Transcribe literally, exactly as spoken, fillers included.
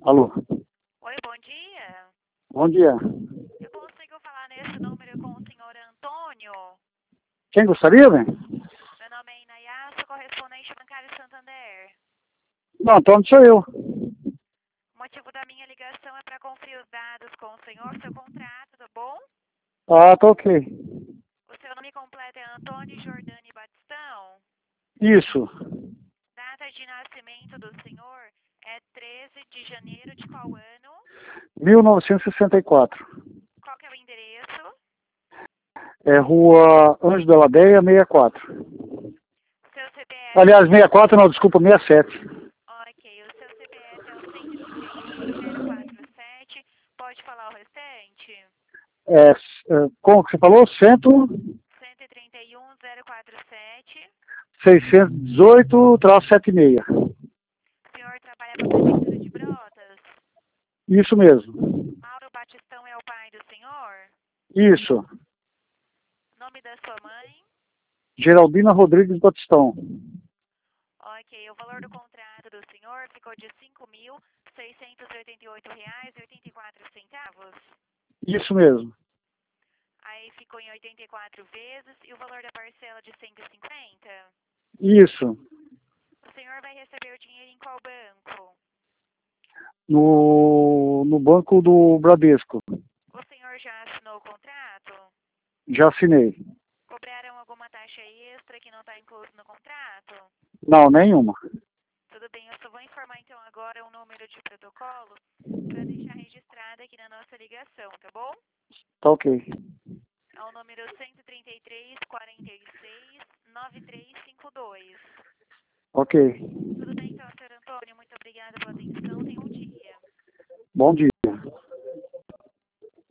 Alô? Oi, bom dia. Bom dia. Eu consigo falar nesse número com o senhor Antônio? Quem gostaria, velho? Meu nome é Inayá, sou correspondente bancário Santander. Não, Antônio sou eu. O motivo da minha ligação é para conferir os dados com o senhor, seu contrato, tá bom? Ah, tá ok. O seu nome completo é Antônio Jordani Batistão. Isso. Data de nascimento do senhor é treze de janeiro de qual ano? mil novecentos e sessenta e quatro. Qual que é o endereço? É Rua Anjo da Ladeia, sessenta e quatro. Seu C P F... Aliás, sessenta e quatro não, desculpa, sessenta e sete. Ok, o seu C P F é o cento e trinta e um, zero quatro sete. Pode falar o restante? É, é, como que você falou? Cento, cento e trinta e um, zero quatro sete. seiscentos e dezoito, traço setenta e seis. O senhor trabalha para a Prefeitura de Brotas? Isso mesmo. Mauro Batistão é o pai do senhor? Isso. Nome da sua mãe? Geraldina Rodrigues Batistão. Ok, o valor do contrato do senhor ficou de cinco mil seiscentos e oitenta e oito reais e oitenta e quatro centavos. Isso mesmo. Aí ficou em oitenta e quatro vezes e o valor da parcela de cento e cinquenta? Isso. O senhor vai receber o dinheiro em qual banco? No, no banco do Bradesco. O senhor já assinou o contrato? Já assinei. Cobraram alguma taxa extra que não está incluso no contrato? Não, nenhuma. Tudo bem, eu só vou informar então agora o número de protocolo para deixar registrado aqui na nossa ligação, tá bom? Tá ok. É o número cento e trinta e três, quarenta e seis, nove três cinco dois. Ok. Tudo bem então, senhor Antônio? Muito obrigada pela atenção. Tenha um dia. Bom dia.